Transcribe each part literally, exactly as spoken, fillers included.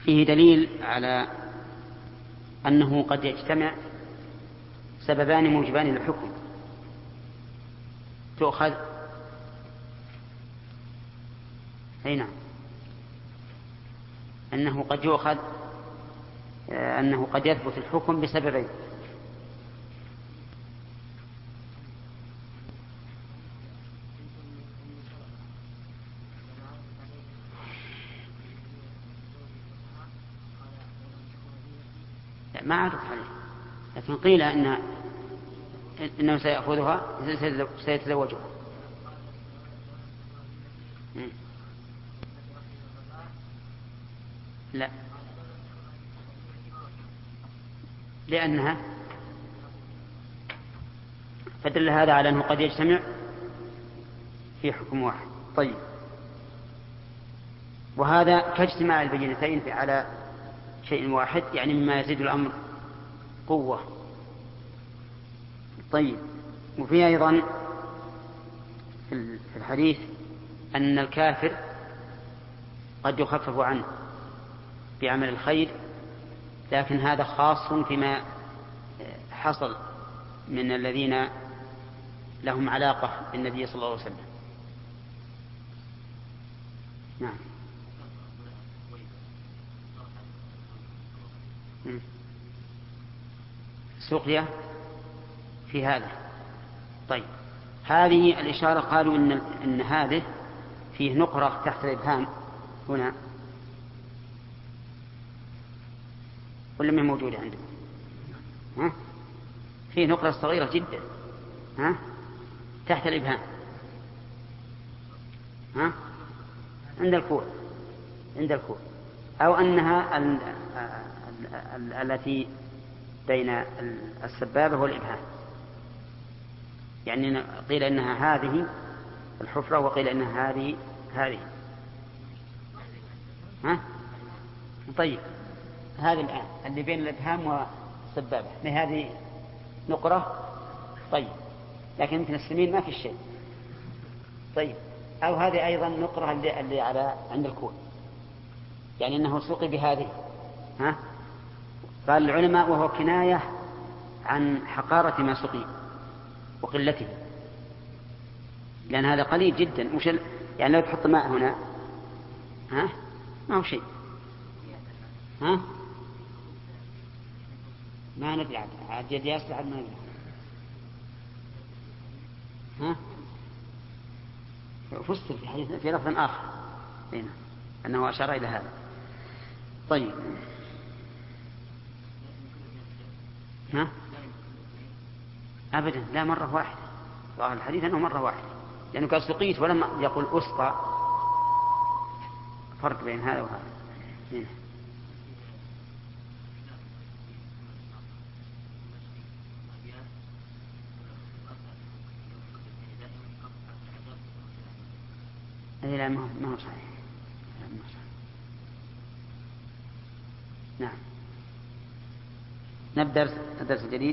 فيه دليل على أنه قد يجتمع سببان موجبان للحكم تؤخذ أي نعم أنه قد يؤخذ أنه قد يثبت الحكم بسببين. ما عرف عليه، لكن قيل أن إنه سيأخذها سيتزوجها. لا، لأنها فدل هذا على أنه قد يجتمع في حكم واحد. طيب، وهذا كاجتماع البينتين على شيء واحد، يعني مما يزيد الأمر قوة. طيب، وفي أيضا في الحديث أن الكافر قد يخفف عنه بعمل الخير، لكن هذا خاص فيما حصل من الذين لهم علاقة بالنبي صلى الله عليه وسلم. نعم. سقيا في هذا. طيب، هذه الإشارة قالوا إن, إن هذه فيه نقرة تحت الإبهام هنا، ولا ما موجودة عندكم؟ ها؟ فيه نقرة صغيرة جدا ها؟ تحت الإبهام، ها؟ عند الكوع، عند الكوع، أو أنها ال ال ال التي بين السبابة والإبهام، يعني قيل إنها هذه الحفرة وقيل إنها هذه هذه. ها؟ طيب، هذه الآن اللي بين الإبهام والسبابة هذه نقرة. طيب، لكن يمكن السمين ما في شيء. طيب، أو هذه أيضا نقرة اللي, اللي على عند الكوع، يعني أنه سقي بهذه. ها؟ قال العلماء وهو كناية عن حقارة ما سقي وقلته، لأن هذا قليل جدا. مش يعني لو تحط ماء هنا ها ما هو شيء. ها؟ ما ندري عاد عاد يد ياسر عاد ما ندري. ها؟ فسر في حديث في لفظ آخر هنا أنه أشار إلى هذا. طيب، ها؟ أبدا لا، مرة واحدة. ظاهر الحديث أنه مرة واحدة، لأنه قال سقيت ولم يقول أسقى. فرق بين هذا وهذا. هنا. لا، ما هو صحيح. نعم. نبدأ الدرس الجديد.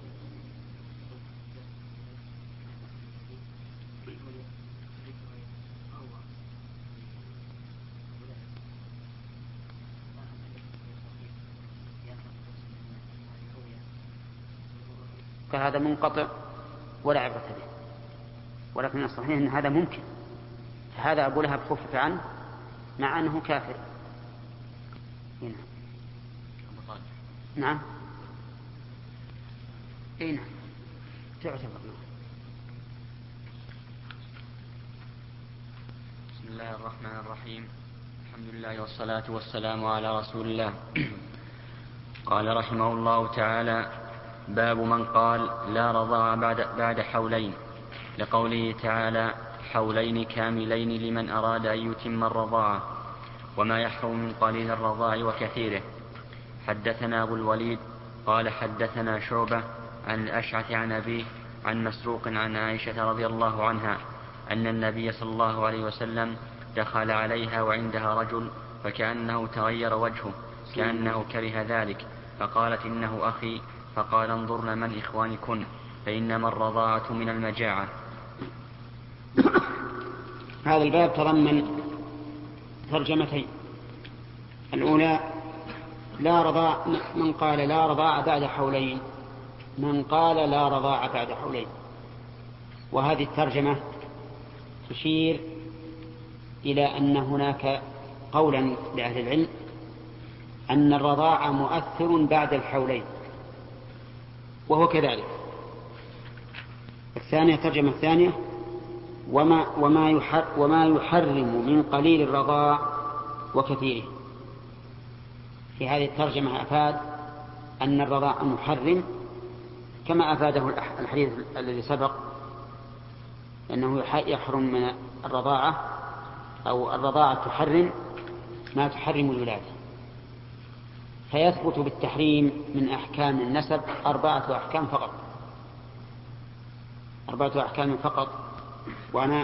فهذا منقطع ولا عبرة به، ولكن الصحيح أن هذا ممكن. فهذا أبو لهب خفف عنه مع أنه كافر. هنا. نعم. اي نعم، تعتبر. بسم الله الرحمن الرحيم. الحمد لله والصلاة والسلام على رسول الله. قال رحمه الله تعالى: باب من قال لا رضاع بعد, بعد حولين، لقوله تعالى: حولين كاملين لمن أراد أن يتم الرضاعة، وما يحرم من قليل الرضاع وكثيره. حدثنا أبو الوليد قال حدثنا شعبة عن الأشعث عن أبيه عن مسروق عن عائشة رضي الله عنها أن النبي صلى الله عليه وسلم دخل عليها وعندها رجل فكأنه تغير وجهه كأنه كره ذلك، فقالت: إنه أخي. فقال: انظرن من إخوانكن، فإنما الرضاعة من المجاعة. هذا الباب تضمن ترجمتين. الأولى لا رضاع من قال لا رضاع بعد حولين من قال لا رضاع بعد حولين. وهذه الترجمة تشير إلى أن هناك قولا لأهل العلم أن الرضاع مؤثر بعد الحولين، وهو كذلك. الثانية ترجمة الثانية وما, وما, يحر وما يحرم من قليل الرضاع وكثيره. في هذه الترجمة أفاد أن الرضاع محرم كما أفاده الحديث الذي سبق، أنه يحرم من الرضاعة أو الرضاعة تحرم ما تحرم الولادة. فيثبت بالتحريم من أحكام النسب أربعة أحكام فقط، أربعة أحكام فقط. وأنا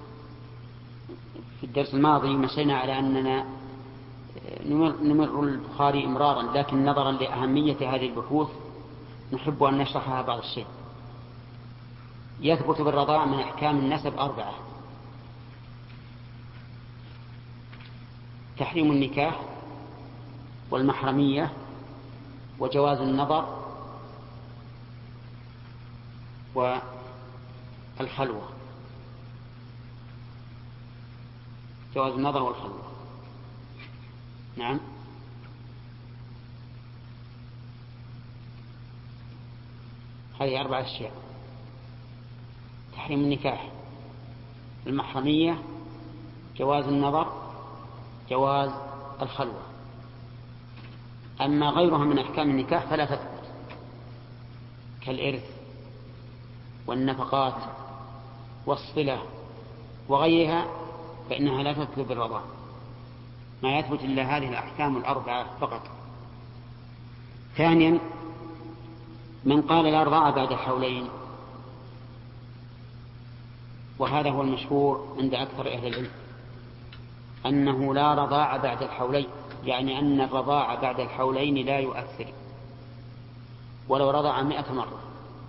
في الدرس الماضي مشينا على أننا نمر البخاري إمرارا، لكن نظرا لأهمية هذه البحوث نحب أن نشرحها بعض الشيء. يثبت بالرضاع من أحكام النسب أربعة: تحريم النكاح والمحرمية وجواز النظر والخلوة. جواز النظر والخلوة، نعم. هذه أربعة أشياء: تحريم النكاح، المحرمية، جواز النظر، جواز الخلوة. أما غيرها من أحكام النكاح فلا تثبت، كالإرث والنفقات والصلة وغيرها، فإنها لا تثبت بالرضاع. ما يثبت إلا هذه الأحكام الأربعة فقط. ثانيا، من قال لا رضاع بعد الحولين، وهذا هو المشهور عند أكثر أهل العلم، أنه لا رضاع بعد الحولين، يعني أن الرضاع بعد الحولين لا يؤثر ولو رضع مئة مرة.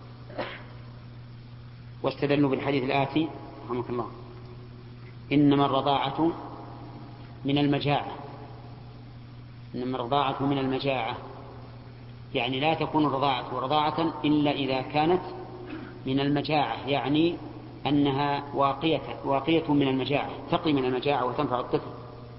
واستدلوا بالحديث الآتي رحمك الله: إنما الرضاعة من المجاعة. إنما الرضاعة من المجاعة، يعني لا تكون الرضاعة رضاعة إلا إذا كانت من المجاعة، يعني أنها واقية, واقية من المجاعة، تقي من المجاعة وتنفع الطفل،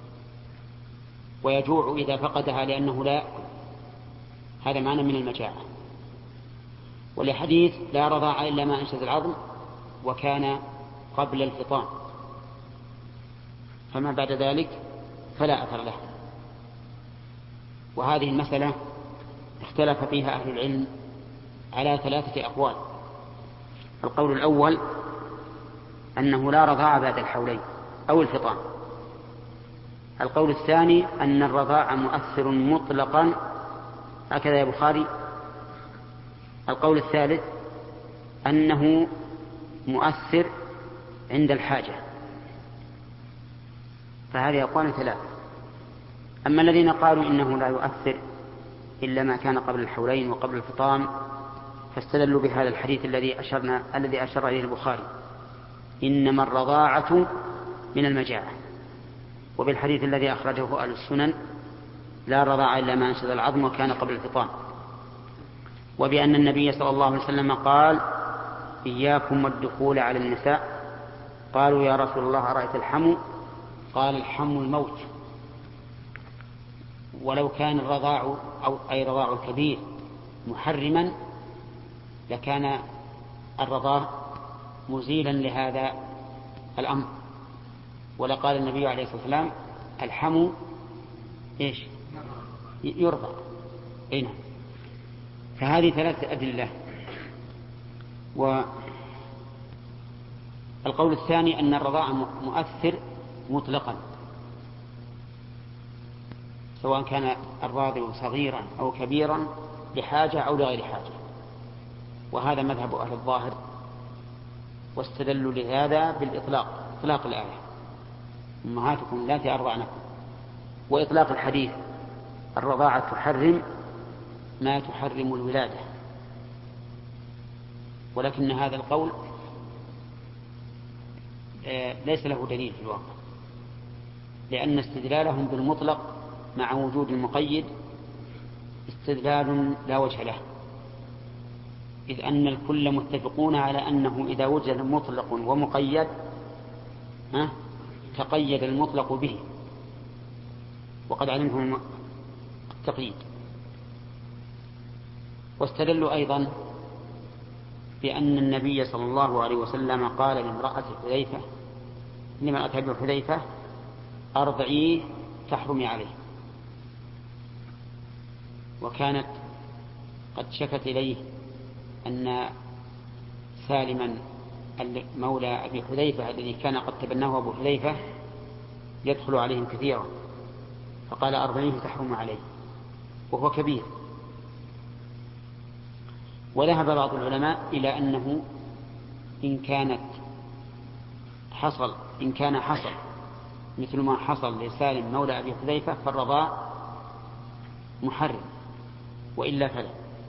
ويجوع إذا فقدها لأنه لا يأكل. هذا معنى من المجاعة. ولحديث لا رضاع إلا ما أنشز العظم وكان قبل الفطام، فما بعد ذلك فلا أثر له. وهذه المسألة اختلف فيها أهل العلم على ثلاثة أقوال. القول الأول أنه لا رضاع بعد الحولين أو الفطام. القول الثاني أن الرضاع مؤثر مطلقا، هكذا يا بخاري. القول الثالث أنه مؤثر عند الحاجة. فهذه أقوال ثلاثة. أما الذين قالوا إنه لا يؤثر إلا ما كان قبل الحولين وقبل الفطام، فاستدلوا بهذا الحديث الذي أشرنا الذي أشر إليه البخاري: إنما الرضاعة من المجاعة، وبالحديث الذي أخرجه أهل السنن: لا رضاع إلا ما أنشز العظم وكان قبل الفطام. وبأن النبي صلى الله عليه وسلم قال: إياكم والدخول على النساء. قالوا: يا رسول الله أرأيت الحمو؟ قال: الحمو الموت. ولو كان الرضاع أو أي رضاع الكبير محرما لكان الرضاع مزيلا لهذا الأمر، ولقال النبي عليه الصلاة والسلام: الحمو إيش؟ يرضع. أين؟ فهذه ثلاثة أدلة. والقول الثاني أن الرضاع مؤثر مطلقا، سواء كان الراضع صغيرا أو كبيرا لحاجة أو لغير حاجة، وهذا مذهب أهل الظاهر. واستدلوا لهذا بالإطلاق، إطلاق الآية: أمهاتكم اللاتي أرضعنكم، وإطلاق الحديث: الرضاعة تحرم ما تحرم الولادة. ولكن هذا القول ليس له دليل في الواقع، لأن استدلالهم بالمطلق مع وجود المقيد استدلال لا وجه له، إذ أن الكل متفقون على أنه إذا وجد مطلق ومقيد ها تقيد المطلق به، وقد علمهم التقييد. واستدلوا أيضا بأن النبي صلى الله عليه وسلم قال لامرأة حذيفة لما أتى بحذيفة أرضعيه تحرمي عليه، وكانت قد شكت إليه أن سالما مولى أبي حذيفة الذي كان قد تبناه أبو حذيفة يدخل عليهم كثيرا، فقال أرضعيه تحرم عليه وهو كبير. وذهب بعض العلماء إلى أنه إن كانت حصل إن كان حصل مثل ما حصل لسالم مولى أبي حذيفة فالرضاع محرم، وإلا فلا.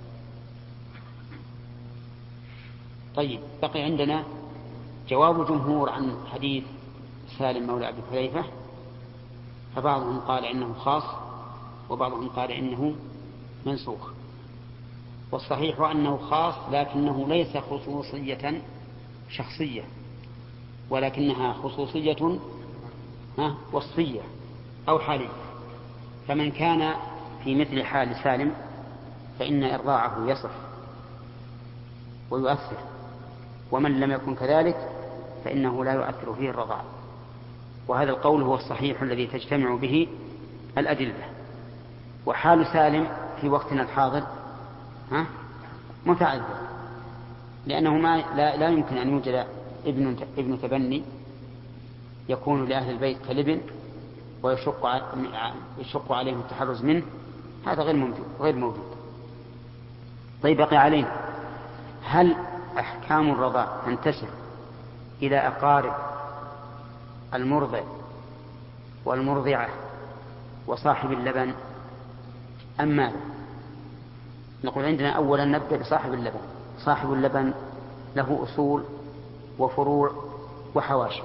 طيب، بقي عندنا جواب جمهور عن حديث سالم مولى أبي حذيفة، فبعضهم قال إنه خاص وبعضهم قال إنه منسوخ. والصحيح أنه خاص، لكنه ليس خصوصية شخصية، ولكنها خصوصية وصفية أو حالية. فمن كان في مثل حال سالم فإن إرضاعه يصح ويؤثر، ومن لم يكن كذلك فإنه لا يؤثر فيه الرضاع. وهذا القول هو الصحيح الذي تجتمع به الأدلة. وحال سالم في وقتنا الحاضر ها متعذر، لأنه ما لا, لا يمكن أن يوجد ابن ابن تبني يكون لأهل البيت كالابن ويشق يشق عليهم التحرز منه، هذا غير موجود غير موجود. طيب، بقي علينا هل أحكام الرضاع تنتشر إلى أقارب المرضع والمرضعة وصاحب اللبن أم ماذا؟ نقول عندنا أولا نبدأ بصاحب اللبن. صاحب اللبن له أصول وفروع وحواشي،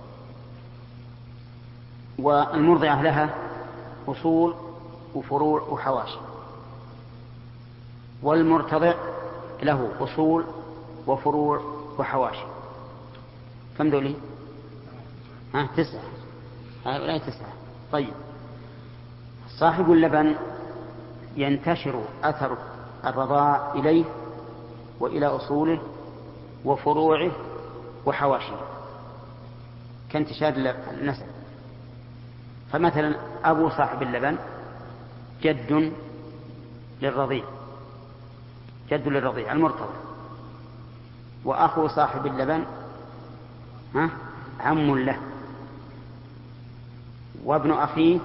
والمرضعة لها أصول وفروع وحواشي، والمرتضع له أصول وفروع وحواشي. كم دولي؟ ها تسعة، هؤلاء تسعة. طيب، صاحب اللبن ينتشر أثر الرضاع إليه وإلى أصوله وفروعه وحواشيه كانتشار النسب. فمثلا أبو صاحب اللبن جد للرضيع جد للرضيع المرتضع، وأخو صاحب اللبن ها عم له، وابن أخيه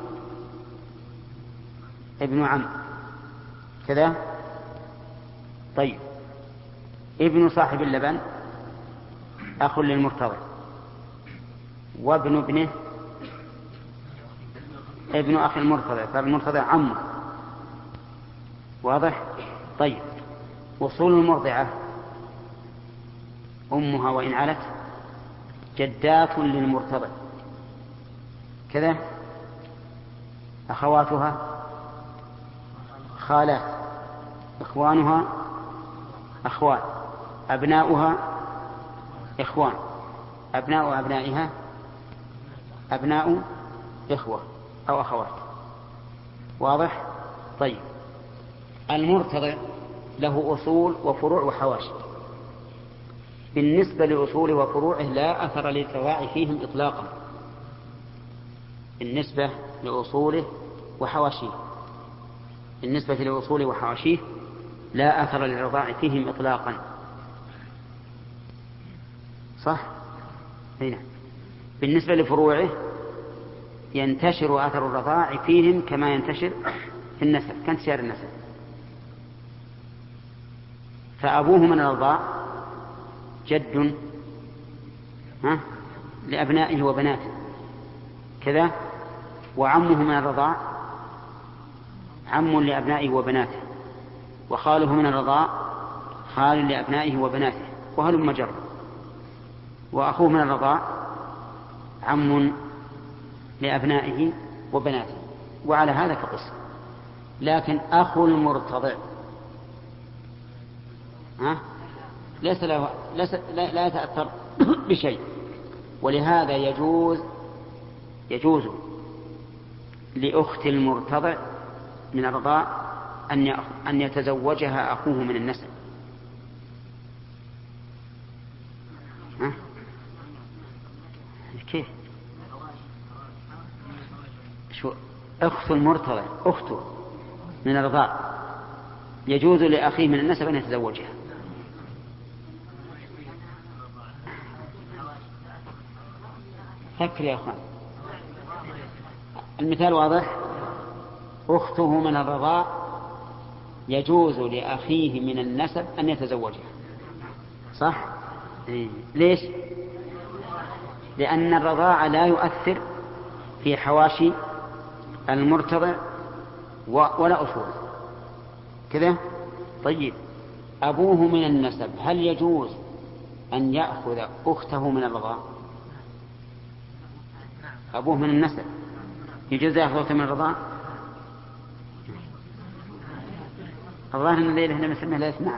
ابن عم كذا. طيب، ابن صاحب اللبن أخ للمرتضع، وابن ابنه ابن أخي المرتضع، فالمرتضع عمه. واضح؟ طيب، وصول المرضعة أمها وإن علت جدات للمرتضع كذا، أخواتها خالات، إخوانها أخوات، أبناؤها إخوان، أبناء أبنائها أبناء إخوة أو أخوات. واضح؟ طيب، المرتضع له أصول وفروع وحواشي. بالنسبة لأصوله وفروعه لا أثر للرضاع فيهم إطلاقا، بالنسبة لأصوله وحواشيه بالنسبة لأصوله وحواشيه لا أثر للرضاع فيهم إطلاقا. صح؟ هنا بالنسبة لفروعه ينتشر أثر الرضاع فيهم كما ينتشر في النسب كانتشار النسب. فأبوه من الرضاع جد ها لأبنائه وبناته كذا، وعمه من الرضاع عم لأبنائه وبناته، وخاله من الرضاع خال لأبنائه وبناته، وهلم جرا، وأخوه من الرضاع عم لأبنائه وبناته، وعلى هذا فقس. لكن أخو المرتضع ها ليس له ليس لا, لا يتأثر بشيء. ولهذا يجوز يجوز لأخت المرتضع من الرضاع أن أن يتزوجها أخوه من النسب. ها؟ كيف؟ شو أخت المرتضع أخته من الرضاع يجوز لأخيه من النسب أن يتزوجها. فكر يا أخوان، المثال واضح. أخته من الرضاع يجوز لأخيه من النسب أن يتزوجها، صح؟ إيه. ليش؟ لأن الرضاع لا يؤثر في حواشي المرتضع ولا أصول كذا. طيب أبوه من النسب هل يجوز أن يأخذ أخته من الرضاع؟ أبوه من النسب يجوز يأخذ أخته من الرضاع؟ الظاهر أن الليلة هنا مسمى لا يسمع.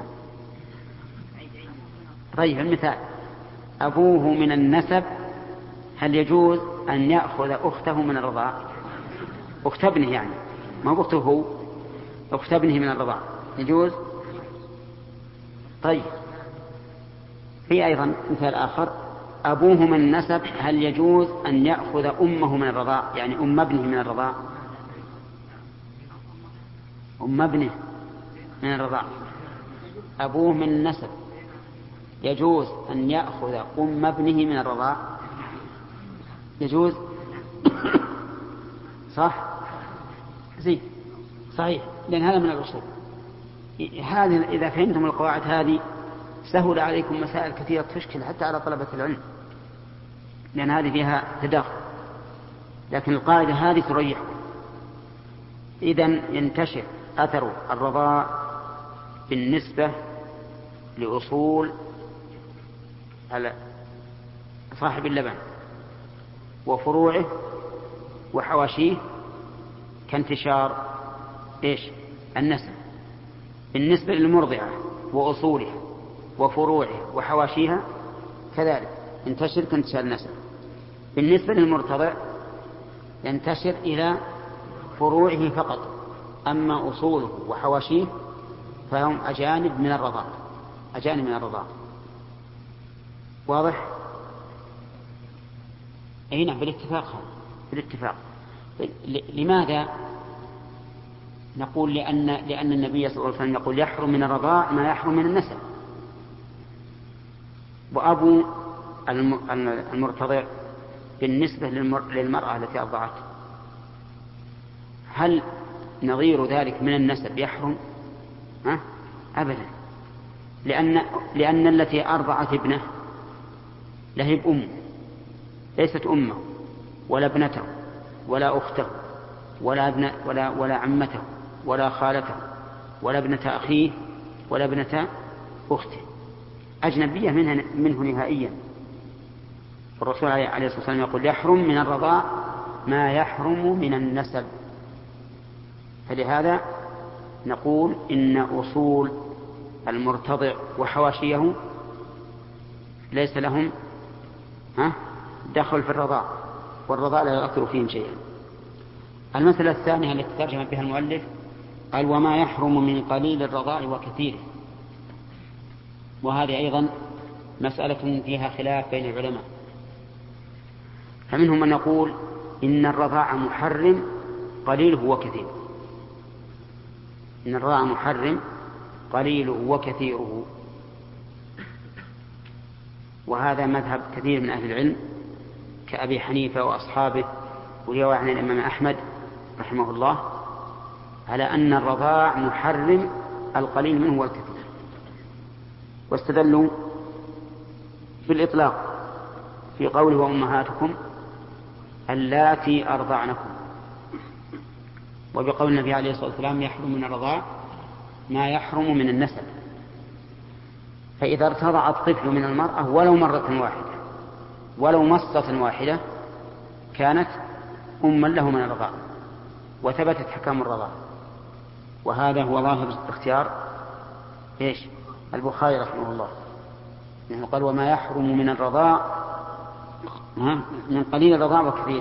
طيب المثال أبوه من النسب هل يجوز أن يأخذ أخته من الرضاع؟ أخت ابنه يعني، ما هو أخته هو، أخت ابنه من الرضاع يجوز؟ طيب في أيضا مثال آخر أبوه من النسب هل يجوز أن يأخذ أمه من الرضاع يعني أم ابنه من الرضاع؟ أم ابنه من الرضاع أبوه من النسب يجوز أن يأخذ أم ابنه من الرضاع؟ يجوز صح؟ زين صحيح، لأن هذا من الأصول. هذه إذا فهمتم القواعد هذه سهل عليكم مسائل كثيرة تشكل حتى على طلبة العلم، لأن هذه فيها تداخل، لكن القاعدة هذه تريحكم. إذن ينتشر أثر الرضاع بالنسبة لأصول على صاحب اللبن وفروعه وحواشيه كانتشار إيش النسب. بالنسبة للمرضعة وأصولها وفروعها وحواشيها كذلك ينتشر كانتشار النسب. بالنسبة للمرتضع ينتشر إلى فروعه فقط، أما أصوله وحواشيه فهم أجانب من الرضاع، أجانب من الرضاع. واضح؟ أي نعم بالاتفاق، بالاتفاق. لماذا نقول؟ لأن لأن النبي صلى الله عليه وسلم يقول يحرم من الرضاع ما يحرم من النسب. وأبو المرتضع بالنسبة للمرأة التي أرضعت هل نظير ذلك من النسب يحرم؟ ها؟ أبدا، لأن لأن التي أرضعت ابنه لهب أمه، ليست أمه ولا ابنته ولا أخته ولا ابن ولا ولا عمته ولا خالته ولا ابنة أخيه ولا ابنة أخته، أجنبية منه, منه نهائيا. الرسول عليه الصلاة والسلام يقول يحرم من الرضاع ما يحرم من النسب. فلهذا نقول إن أصول المرتضع وحواشيه ليس لهم ها دخل في الرضاع، والرضاع لا يؤثر فيهم شيئا. المسألة الثانية التي ترجم بها المؤلف قال وما يحرم من قليل الرضاع وكثيره، وهذه أيضا مسألة فيها خلاف بين العلماء. فمنهم من يقول إن الرضاع محرم قليله وكثيره، إن الرضاع محرم قليله وكثيره، وهذا مذهب كثير من أهل العلم كأبي حنيفة وأصحابه، ويروى عن الإمام أحمد رحمه الله على أن الرضاع محرم القليل منه والكثير، واستدلوا بالإطلاق في قوله وأمهاتكم اللاتي أرضعنكم، وبقول النبي عليه الصلاة والسلام يحرم من الرضاع ما يحرم من النسب. فإذا ارتضع الطفل من المرأة ولو مرة واحدة ولو مصة واحدة كانت أما له من الرضاع وثبتت حكام الرضاع. وهذا هو ظاهر اختيار إيش البخاري رحمه الله، يعني قال وما يحرم من الرضاع من قليل الرضاع وكثير.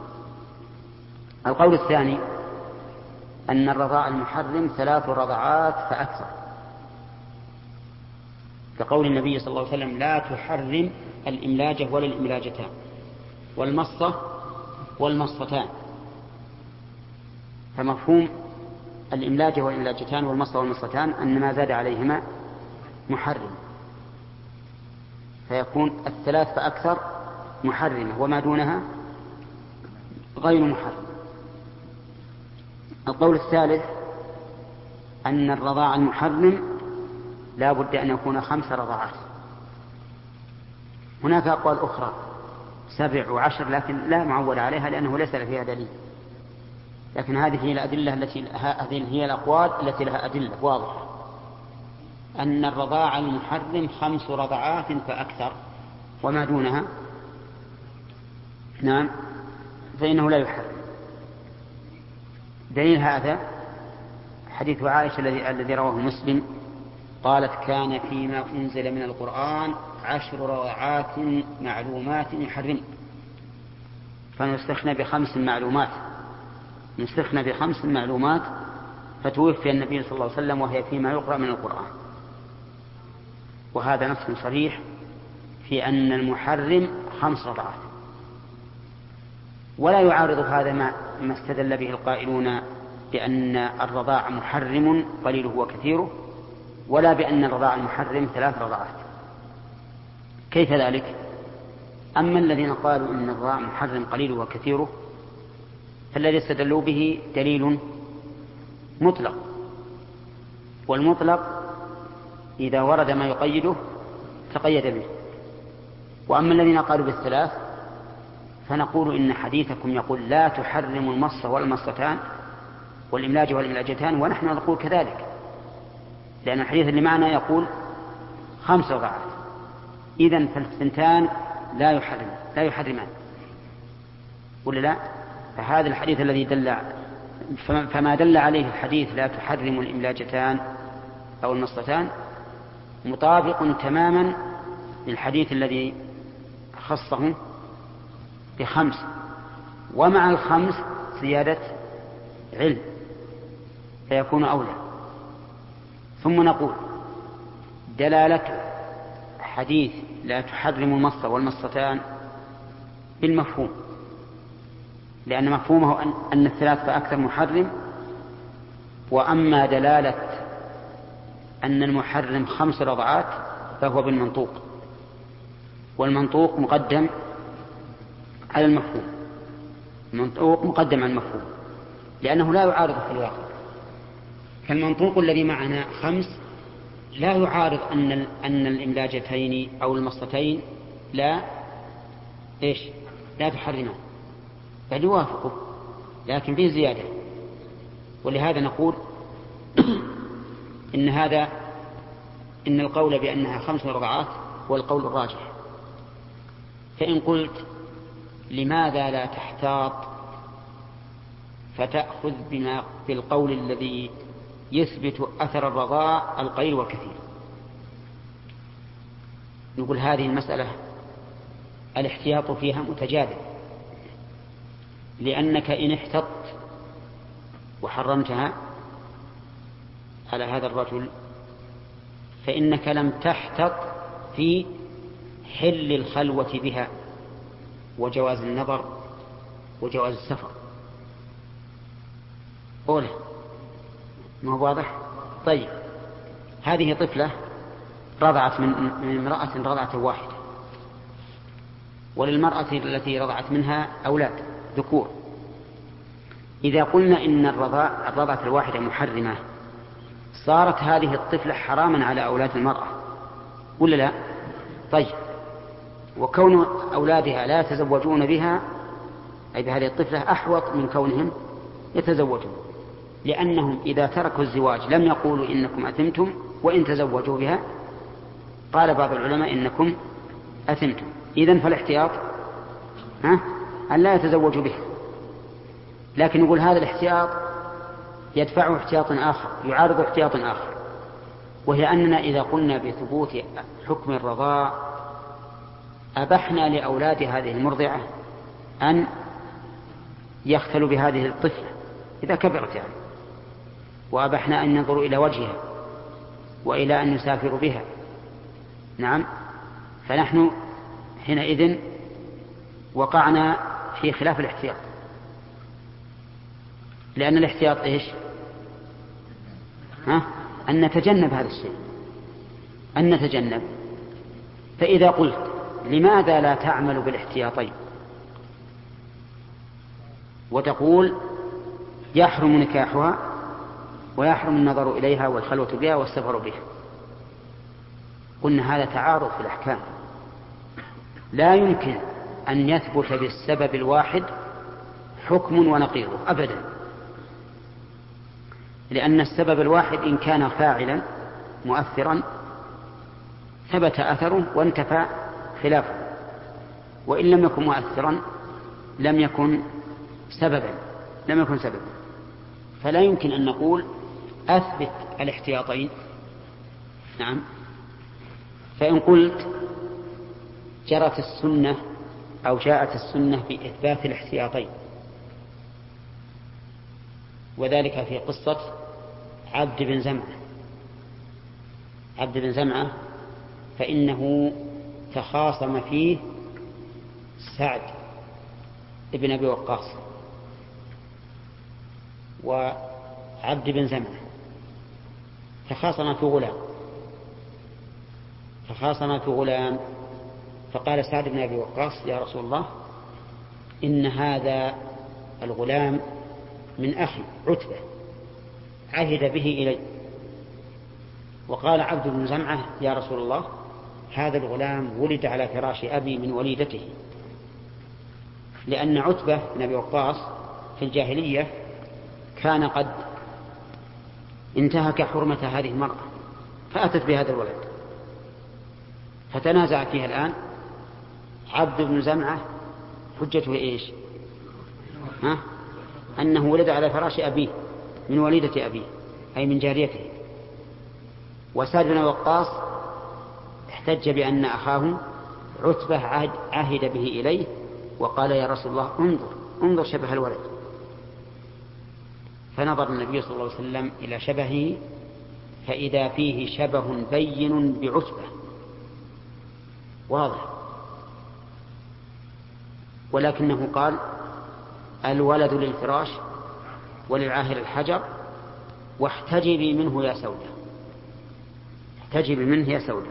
القول الثاني أن الرضاع المحرم ثلاث رضعات فأكثر، كقول النبي صلى الله عليه وسلم لا تحرم الإملاجة ولا الإملاجتان والمصة والمصتان، فمفهوم الإملاجة والإملاجتان والمصة والمصتان أن ما زاد عليهما محرم، فيكون الثلاث فأكثر محرمة وما دونها غير محرم. القول الثالث أن الرضاع المحرم لا بد أن يكون خمس رضاعات. هناك أقوال أخرى سبع وعشر لكن لا معول عليها لأنه ليس فيها دليل، لكن هذه هي الأدلة التي هذه هي الأقوال التي لها أدلة واضحة أن الرضاع المحرم خمس رضعات فأكثر وما دونها نعم فإنه لا يحرم. دليل هذا حديث عائشة الذي الذي رواه مسلم قالت كان فيما أنزل من القرآن عشر رضعات معلومات يحرم، فنستخنى بخمس معلومات نستخنى بخمس معلومات فتوفي النبي صلى الله عليه وسلم وهي فيما يقرأ من القرآن. وهذا نص صريح في أن المحرم خمس رضعات، ولا يعارض هذا ما ما استدل به القائلون بأن الرضاع محرم قليله وكثيره، ولا بأن الرضاع المحرم ثلاث رضعات. كيف ذلك؟ أما الذين قالوا إن الرضاع محرم قليله وكثيره فالذي استدلوا به دليل مطلق، والمطلق إذا ورد ما يقيده تقيد به. وأما الذين قالوا بالثلاث فنقول إن حديثكم يقول لا تحرم المص والمصتان والإملاج والإملاجتان، ونحن نقول كذلك، لأن الحديث اللي معنا يقول خمس رضعات، إذن فالثنتان لا يحرم لا يحرمان ولا لا؟ فهذا الحديث الذي دل فما دل عليه الحديث لا تحرم الإملاجتان أو المصتان مطابق تماما للحديث الذي خصه بخمس، ومع الخمس زيادة علم فيكون أولى. ثم نقول دلالة حديث لا تحرم المص والمصتان بالمفهوم، لأن مفهومه أن الثلاث فأكثر محرم، وأما دلالة أن المحرم خمس رضعات فهو بالمنطوق، والمنطوق مقدم على المفهوم المنطوق مقدم على المفهوم لأنه لا يعارض في الواقع. فالمنطوق الذي معنا خمس لا يعارض أن أن الإملاجتين أو المصتين لا إيش لا تحرمان، بل يوافقه لكن فيه زيادة. ولهذا نقول إن هذا إن القول بأنها خمس رضعات هو القول الراجح. فإن قلت لماذا لا تحتاط فتأخذ بما بالقول الذي يثبت أثر الرضاع القليل والكثير، نقول هذه المسألة الاحتياط فيها متجادل، لأنك إن احتطت وحرمتها على هذا الرجل فإنك لم تحتط في حل الخلوة بها وجواز النظر وجواز السفر. أولا ما هو واضح؟ طيب هذه طفلة رضعت من من امرأة رضعة واحدة، وللمرأة التي رضعت منها أولاد ذكور. إذا قلنا إن الرضاع الرضعة الواحدة محرمة صارت هذه الطفلة حراما على أولاد المرأة ولا لا؟ طيب وكون أولادها لا يتزوجون بها أي بهذه الطفلة أحوط من كونهم يتزوجون، لأنهم إذا تركوا الزواج لم يقولوا إنكم أثمتم، وإن تزوجوا بها قال بعض العلماء إنكم أثمتم. إذن فالاحتياط ها أن لا يتزوجوا بها، لكن نقول هذا الاحتياط يدفع احتياط آخر يعارض احتياط آخر، وهي أننا إذا قلنا بثبوت حكم الرضاع أبحنا لأولاد هذه المرضعة أن يختلوا بهذه الطفلة إذا كبرت يعني، وأبحنا أن ينظروا إلى وجهها وإلى أن يسافروا بها. نعم، فنحن حينئذ وقعنا في خلاف الاحتياط، لأن الاحتياط إيش؟ ها؟ أن نتجنب هذا الشيء، أن نتجنب. فإذا قلت لماذا لا تعمل بالاحتياطين وتقول يحرم نكاحها ويحرم النظر إليها والخلوة بها والسفر بها، قلنا هذا تعارض في الأحكام، لا يمكن أن يثبت بالسبب الواحد حكم ونقيضه أبدا، لأن السبب الواحد إن كان فاعلا مؤثرا ثبت أثره وانتفى خلافه، وإن لم يكن مؤثرا لم يكن سببا لم يكن سببا فلا يمكن أن نقول أثبت الاحتياطين. نعم، فإن قلت جرت السنة أو جاءت السنة بإثبات الاحتياطين، وذلك في قصة عبد بن زمعة عبد بن زمعة فإنه تخاصم فيه سعد ابن أبي وقاص وعبد بن زمعة، تخاصم في غلام تخاصم في غلام فقال سعد بن أبي وقاص يا رسول الله إن هذا الغلام من أخي عتبة عهد به إلي. وقال عبد بن زمعة يا رسول الله هذا الغلام ولد على فراش أبي من وليدته، لأن عتبة بن أبي وقاص في الجاهلية كان قد انتهك حرمة هذه المرأة فأتت بهذا الولد، فتنازع فيها الآن عبد بن زمعة حجته إيش؟ ها؟ أنه ولد على فراش أبيه من وليدة أبيه أي من جاريته. وسعد بن وقاص احتج بأن أخاه عتبة عهد, عهد به إليه وقال يا رسول الله انظر انظر شبه الولد. فنظر النبي صلى الله عليه وسلم إلى شبهه فإذا فيه شبه بين بعتبة واضح، ولكنه قال الولد للفراش وللعاهر الحجر واحتجبي منه يا سودة احتجبي منه يا سودة.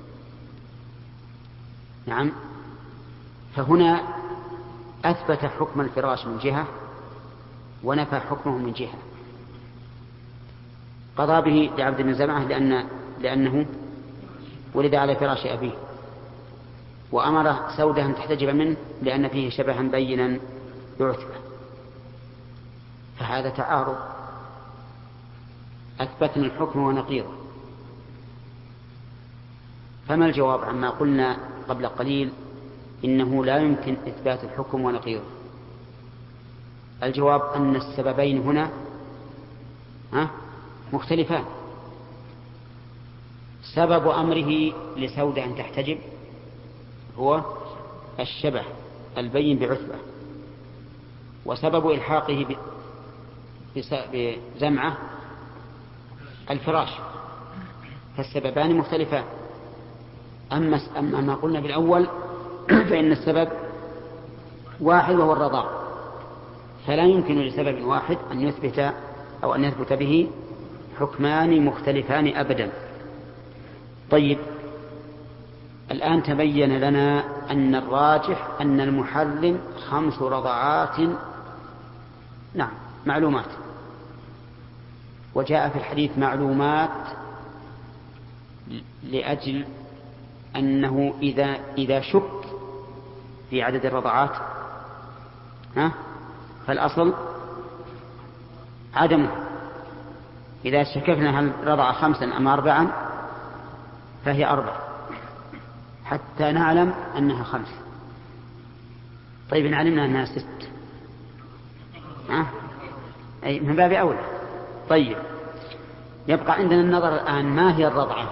نعم، فهنا أثبت حكم الفراش من جهة ونفى حكمه من جهة. قضى به لعبد بن زمعة لأن لأنه ولد على فراش أبيه، وأمر سودة أن تحتجب منه لأن فيه شبها بينا بعتبة. فهذا تعارض، أثبتنا الحكم ونقيضه. فما الجواب عما قلنا قبل قليل إنه لا يمكن إثبات الحكم ونقيضه؟ الجواب أن السببين هنا مختلفان. سبب أمره لسودة أن تحتجب هو الشبه البين بعتبة، وسبب إلحاقه بزمعة الفراش، فالسببان مختلفان. أما أما ما قلنا بالأول فإن السبب واحد وهو الرضاع، فلا يمكن لسبب واحد أن يثبت أو أن يثبت به حكمان مختلفان أبدا. طيب، الآن تبين لنا أن الراجح أن المحرم خمس رضعات نعم معلومات، وجاء في الحديث معلومات لأجل أنه إذا إذا شك في عدد الرضعات ها فالأصل عدمه. إذا شككنا هل رضع خمسا أم أربعا فهي أربع حتى نعلم أنها خمس. طيب إن علمنا أنها ست ها أي من باب أولى طيب، يبقى عندنا النظر الآن ما هي الرضعة؟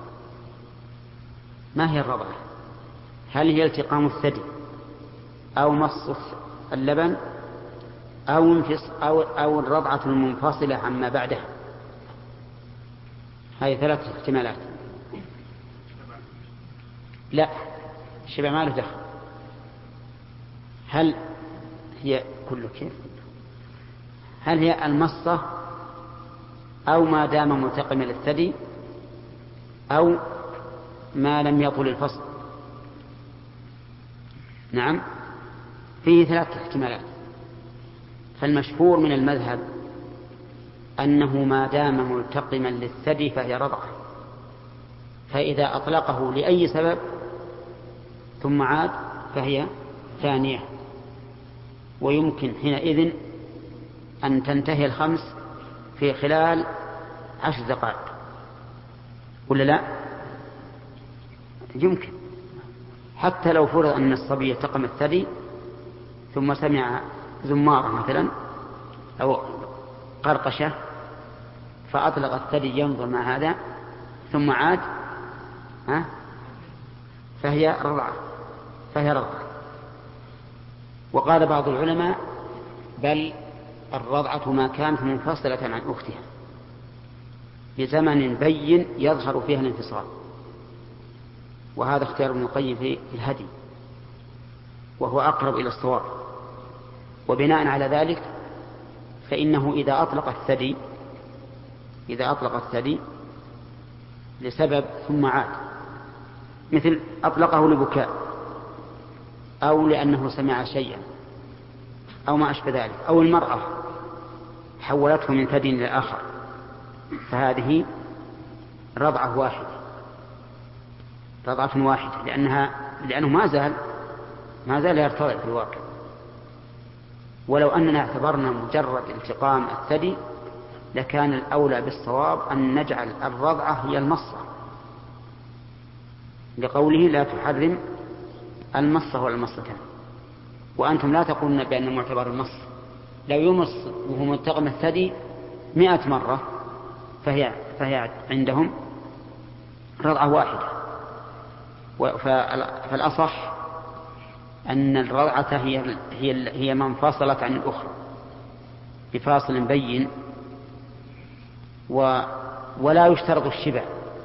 ما هي الرضعة؟ هل هي التقام الثدي أو مص اللبن أو, انفص أو, أو الرضعة المنفصلة عما بعدها؟ هذه ثلاث احتمالات. لا، الشبع ما له دخل. هل هي كل كيف؟ هل هي المصة أو ما دام ملتقما للثدي أو ما لم يطل الفصل؟ نعم، فيه ثلاث احتمالات. فالمشهور من المذهب أنه ما دام ملتقما للثدي فهي رضعة، فإذا أطلقه لأي سبب ثم عاد فهي ثانية، ويمكن حينئذ أن تنتهي الخمس في خلال عشر دقائق، ولا لا؟ يمكن، حتى لو فرض أن الصبي التقم الثدي ثم سمع زمارة مثلا أو قرقشة فأطلق الثدي ينظر مع هذا ثم عاد، ها؟ فهي رضعة فهي رضعة. وقال بعض العلماء بل الرضعة ما كانت منفصلة عن أختها بزمن بين يظهر فيها الانفصال، وهذا اختيار ابن القيم في الهدي وهو أقرب إلى الصواب. وبناء على ذلك فإنه إذا أطلق الثدي إذا أطلق الثدي لسبب ثم عاد، مثل أطلقه لبكاء أو لأنه سمع شيئا أو ما أشبه ذلك، أو المرأة حولته من ثدي إلى آخر، فهذه رضعة واحدة رضعة واحدة لأنها لأنه ما زال ما زال يرتضع في الواقع. ولو أننا اعتبرنا مجرد التقام الثدي لكان الأولى بالصواب أن نجعل الرضعة هي المصة، لقوله لا تحرم المصة والمصتان. وأنتم لا تقولون بأن معتبر المص لو يمص وهو ملتقم الثدي مئة مرة فهي, فهي عندهم رضعة واحدة. فالأصح أن الرضعة هي, هي, هي من فاصلت عن الأخرى بفاصل بين، و ولا يشترط الشبع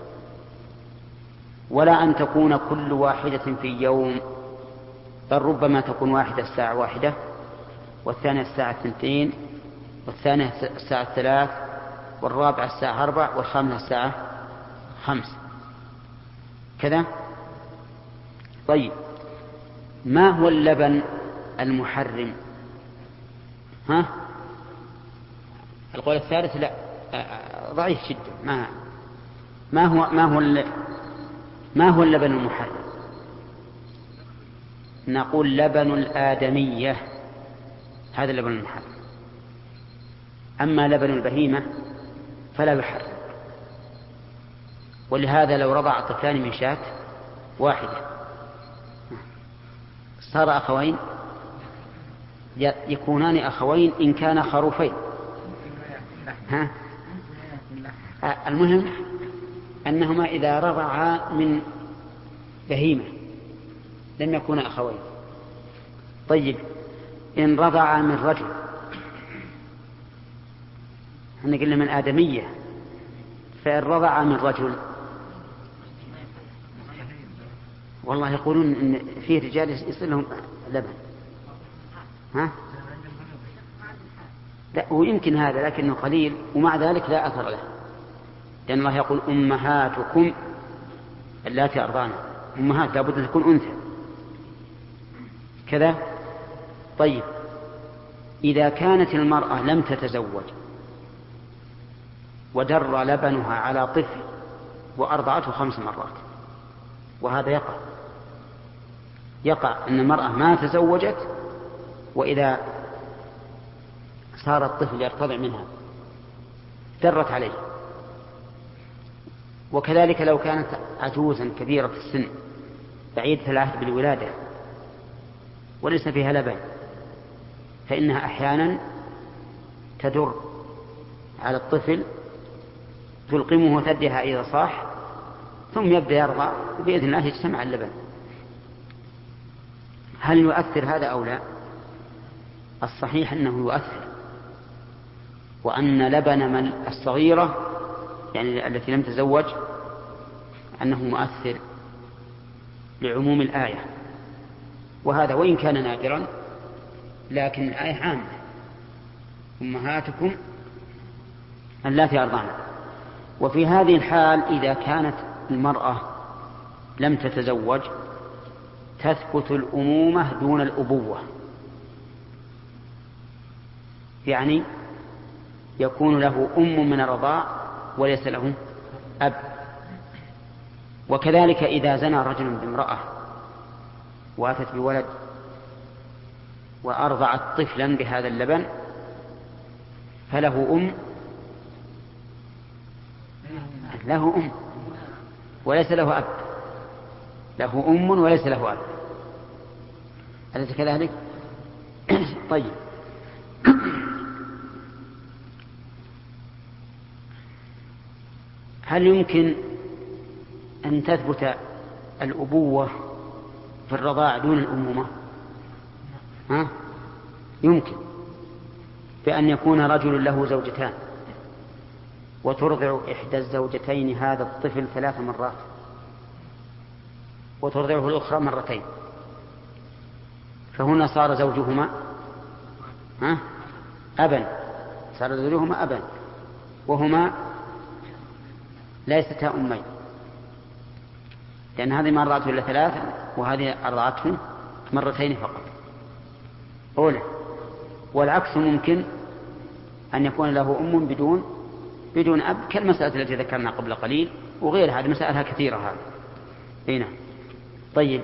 ولا أن تكون كل واحدة في يوم، بل ربما تكون واحدة الساعة واحدة والثانية الساعة اثنتين والثانية الساعة ثلاث والرابعة الساعة أربع والخامسة الساعة خمس كذا. طيب، ما هو اللبن المحرم؟ ها؟ القول الثالث لا ضعيف جدا. ما ما هو ما هو ما هو اللبن المحرم؟ نقول لبن الآدمية، هذا اللبن المحرم. أما لبن البهيمة فلا يحرم. ولهذا لو رضع طفلان من شاة واحدة صار أخوين، يكونان أخوين إن كان خروفين. ها؟ المهم أنهما إذا رضعا من بهيمة لم يكون أخوين. طيب، إن رضعا من رجل، احنا قلنا من آدمية، فإن رضعا من رجل والله يقولون إن فيه رجال يصير لهم لبن. ها؟ لا، ويمكن هذا لكنه قليل، ومع ذلك لا أثر له، لأن الله يقول أمهاتكم اللاتي أرضعن. أمهات لابد أن تكون أنثى كذا. طيب، إذا كانت المرأة لم تتزوج ودر لبنها على طفل وأرضعته خمس مرات، وهذا يقع يقع أن المرأة ما تزوجت وإذا صار الطفل يرتضع منها درت عليه. وكذلك لو كانت عجوزا كبيرة في السن بعيدة العهد بالولادة وليس فيها لبن، فإنها أحيانا تدر على الطفل تلقمه ثديها إذا صاح ثم يبدأ يرضع وبإذن الله يجتمع اللبن. هل يؤثر هذا أو لا؟ الصحيح أنه يؤثر، وأن لبن من الصغيرة يعني التي لم تزوج أنه مؤثر لعموم الآية، وهذا وإن كان نادرا لكن الآية عامة: أمهاتكم اللاتي أرضعن. وفي هذه الحال إذا كانت المرأة لم تتزوج تثبت الأمومة دون الأبوة، يعني يكون له أم من الرضاع وليس له أب. وكذلك إذا زنى رجل بامرأة واتت بولد وأرضعت طفلا بهذا اللبن فله أم له أم وليس له أب، له أم وليس له أب، أليس كذلك؟ طيب، هل يمكن أن تثبت الأبوة في الرضاع دون الأمومة؟ ها؟ يمكن، بأن يكون رجل له زوجتان وترضع إحدى الزوجتين هذا الطفل ثلاث مرات وترضعه الأخرى مرتين، فهنا صار زوجهما ها؟ أبا، صار زوجهما أبا وهما ليستا أمين، لأن هذه ما أرضعته إلا ثلاثا وهذه أرضعته مرتين فقط أولى. والعكس ممكن أن يكون له أم بدون بدون أب، كالمسألة التي ذكرنا قبل قليل، وغير هذه مسائلها كثيرة هذه. هنا طيب،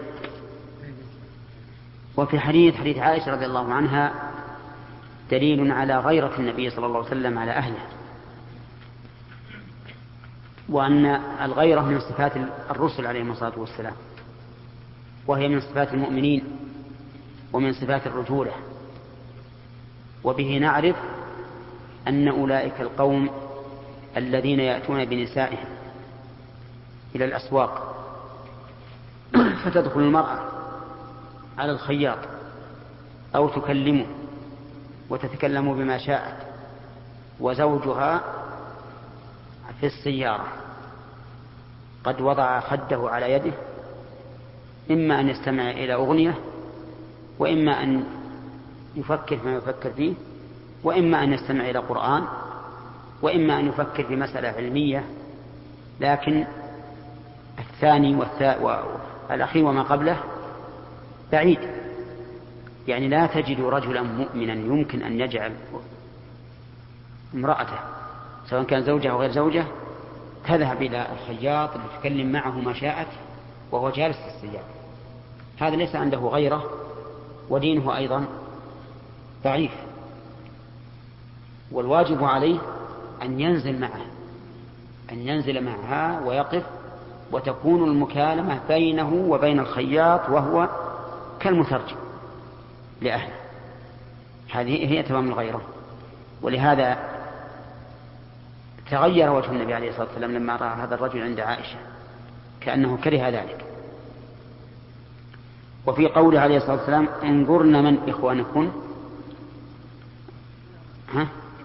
وفي حديث حديث عائشة رضي الله عنها دليل على غيرة النبي صلى الله عليه وسلم على أهله، وأن الغيرة من صفات الرسل عليهم الصلاة والسلام، وهي من صفات المؤمنين ومن صفات الرجولة. وبه نعرف أن أولئك القوم الذين يأتون بنسائهم إلى الأسواق فتدخل المرأة على الخياط أو تكلمه وتتكلم بما شاءت وزوجها في السيارة قد وضع خده على يده، إما أن يستمع إلى أغنية وإما أن يفكر فيما يفكر فيه وإما أن يستمع إلى قرآن وإما أن يفكر في مسألة علمية، لكن الثاني والأخير وما قبله بعيد. يعني لا تجد رجلا مؤمنا يمكن أن يجعل امرأته سواء كان زوجة أو غير زوجة تذهب إلى الخياط لتتكلم معه ما شاءت وهو جالس في السيارة. هذا ليس عنده غيره، ودينه أيضا ضعيف، والواجب عليه أن ينزل معه أن ينزل معها ويقف، وتكون المكالمة بينه وبين الخياط وهو كالمترجم لأهله. هذه هي تمام الغيرة. ولهذا تغير وجه النبي عليه الصلاة والسلام لما رأى هذا الرجل عند عائشة، كأنه كره ذلك. وفي قوله عليه الصلاة والسلام انظرن من إخوانكن، ها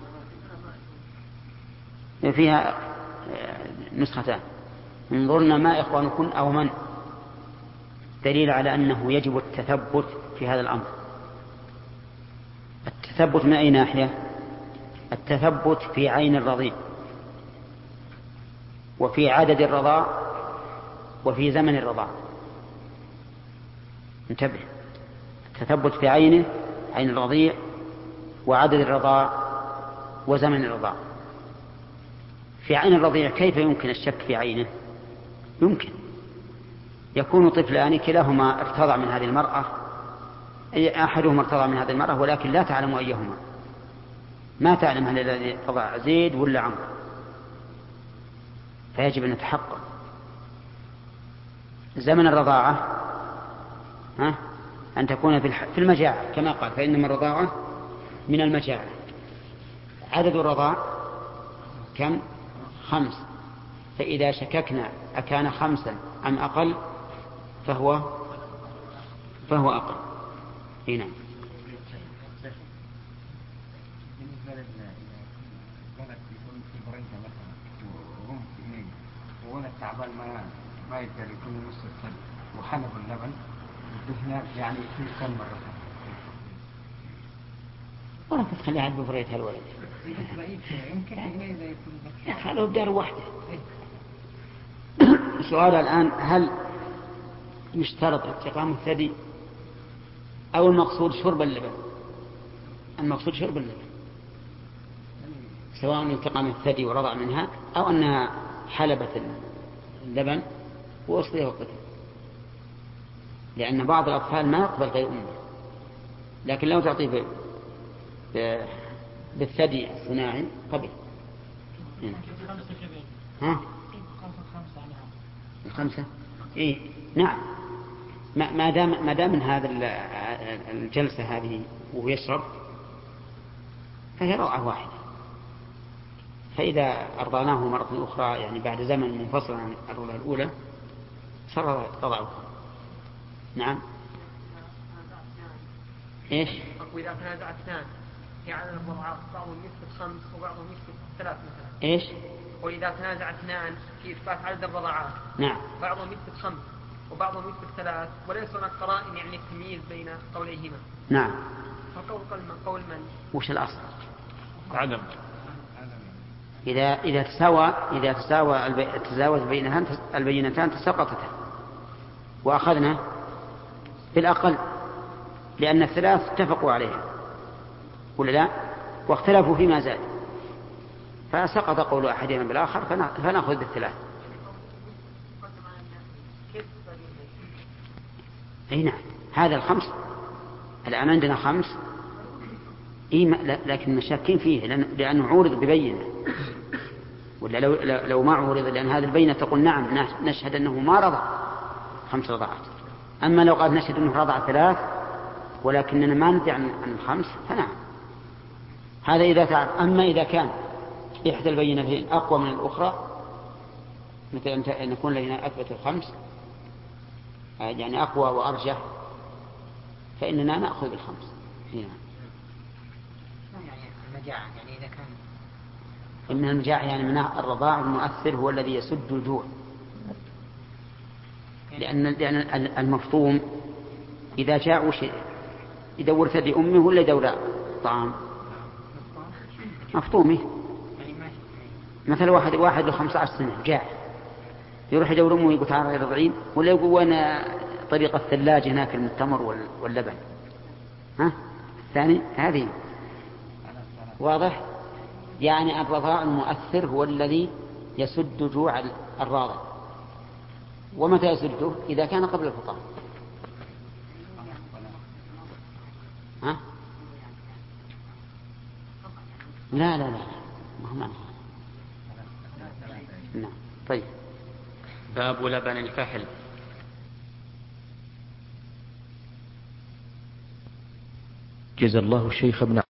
فيها نسختان، انظرن ما إخوانكن أو من، دليل على أنه يجب التثبت في هذا الأمر. التثبت من أي ناحية؟ التثبت في عين الرضيع وفي عدد الرضاع وفي زمن الرضاع. انتبه، التثبت في عينه، عين الرضيع، وعدد الرضاع وزمن الرضاع. في عين الرضيع كيف يمكن الشك في عينه؟ يمكن يكون طفلان كلاهما ارتضع من هذه المرأة، أحدهما ارتضع من هذه المرأة ولكن لا تعلم أيهما، ما تعلم هل الذي ارتضع زيد ولا عمرو، فيجب أن نتحقق. زمن الرضاعة ها؟ أن تكون في المجاعة كما قال فإنما الرضاعة من المجاعة. عدد الرضاع كم؟ خمس. فإذا شككنا أكان خمسا أم أقل فهو فهو أقل. هنا بالنسبة للولد يكون في بريدة مثلا وهم في مية وولد تعبان ما ما يقدر يكون نص الثلج وحلب اللبن والدهنات يعني يكون كم مرة ولا تخلي عاد بفريتها الولد يمكن إذا يكون خلوه بدار واحدة. السؤال الآن هل يشترط التقام الثدي أو المقصود شرب اللبن؟ المقصود شرب اللبن سواء التقام الثدي ورضع منها أو أنها حلبت اللبن وأصلها وقتها، لأن بعض الأطفال ما يقبل غير أمه، لكن لو تعطيه بالثدي الصناعي قبل. ها؟ الخمسة؟ إيه نعم، ما دام ما دام من هذا الجلسة هذه وهو يشرب فهي روعة واحدة. فإذا أرضعناه مرة أخرى يعني بعد زمن منفصل عن الرضعة الأولى صار رضعه. نعم. إيش؟ وإذا تنازع اثنان في عدد الرضعات بعضهم يثبت خمس وبعضهم يثبت ثلاث مثلا. إيش؟ وإذا تنازع اثنان في إثبات عدد الرضعات نعم بعضهم يثبت خمس وبعضهم يثبت ثلاث وليس هناك قرائن يعني التمييز بين قوليهما. نعم. فقول من قول من؟ وش الأصل؟ عدم. إذا إذا تساوى إذا تساوى البي... تزاوج بينهن البينتان تساقطتا وأخذنا بالأقل، لأن الثلاث اتفقوا عليها ولا لا؟ واختلفوا فيما زاد فسقط قول أحدهما بالآخر فنأخذ بالثلاث. أي نعم هذا الخمس الآن عندنا خمس إيه لكن مشاكين فيه لأنه عورض ببينة، ولا لو, لو ما عورض لأن هذه البينة تقول نعم نشهد أنه ما رضع خمس رضعات. أما لو قال نشهد أنه رضع ثلاث ولكننا ما ندري عن الخمس فنعم هذا إذا تعرف. أما إذا كان إحدى البينتين أقوى من الأخرى مثل أن يكون لنا أثبت الخمس يعني أقوى وأرجح فإننا نأخذ بالخمس. هنا يعني المجاعة يعني إذا كان إن المجاعة يعني من الرضاع المؤثر هو الذي يسد الجوع، لأن لأن المفطوم إذا جاء وش يدور ثدي أمه ولا يدور طعام مفطومه. مثل واحد واحد لخمسة عشر سنة جاء يروح يدور أمه ويقول تعالى رضعين ولا يقول وأنا طريقة الثلاجة هناك التمر واللبن. ها الثاني هذه واضح يعني الرضاع المؤثر هو الذي يسد جوع الراضع. ومتى يسده؟ إذا كان قبل الفطام. ها؟ لا لا لا ما هو معنى. نعم طيب. باب لبن الفحل. جزا الله الشيخ ابن